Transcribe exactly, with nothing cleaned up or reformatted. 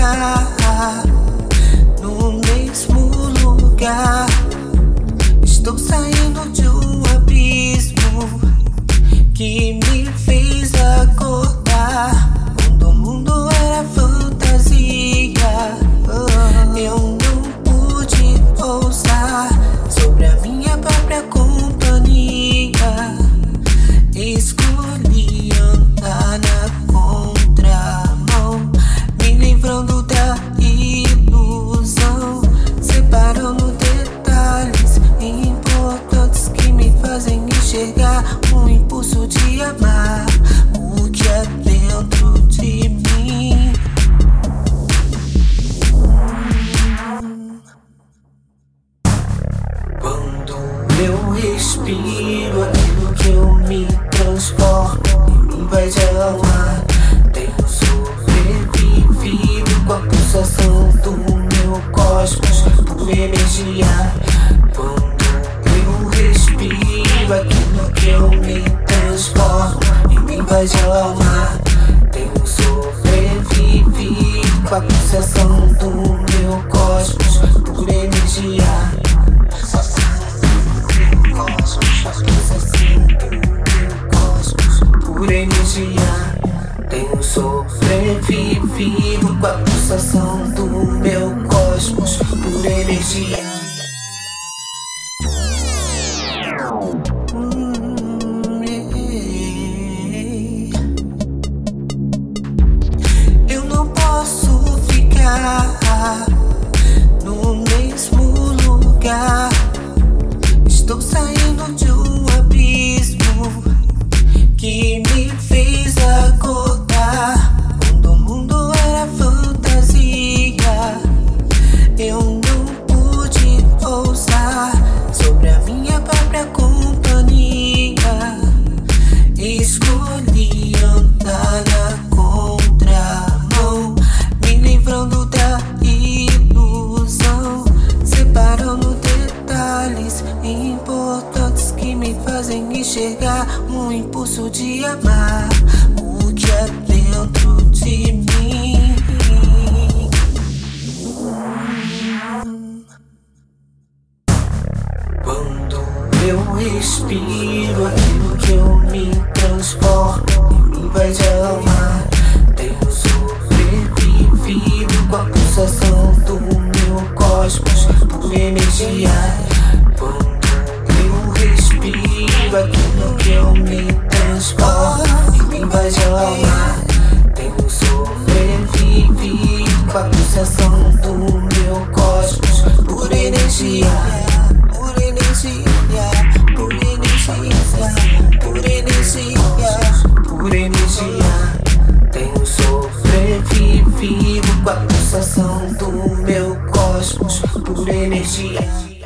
ficar no mesmo lugar. Estou saindo de um abismo que me fez acordar quando o mundo era fantasia. Eu não pude ousar sobre a minha própria companhia. Escolhi andar na contramão, me livrando da ilusão, separando detalhes importantes que me fazem enxergar um impulso de amar o que é dentro de mim. Quando eu respiro, aquilo que eu me transformo em mim vai de alma. Tenho sobrevivido com a pulsação do meu cosmos por energia. Quando eu respiro, aquilo que eu me transformo em mim vai de alma. Tenho sobrevivido com a pulsação do meu cosmos por energia. Por energia, tenho sobrevivido com a pulsação do meu cosmos por energia. Hum, eu não posso ficar no mesmo lugar. Estou saindo de um abismo que me fez acordar quando o mundo era fantasia. Eu não pude ousar sobre a minha própria companhia. Escolhi andar na contramão, me livrando da ilusão, separando detalhes importantes que me fazem enxergar um impulso de amar o que é dentro de mim. Quando eu respiro, aquilo que eu me transformo em mim vai de alma. Tenho sobrevivido com a pulsação do meu cosmos por energia. Quando eu respiro, aquilo que eu me transformo em mim vai de alma. Tenho sobrevivido com a pulsação do meu cosmos por energia. Por energia, por energia, por energia, por energia. Tenho sobrevivido com a pulsação do meu cosmos por energia.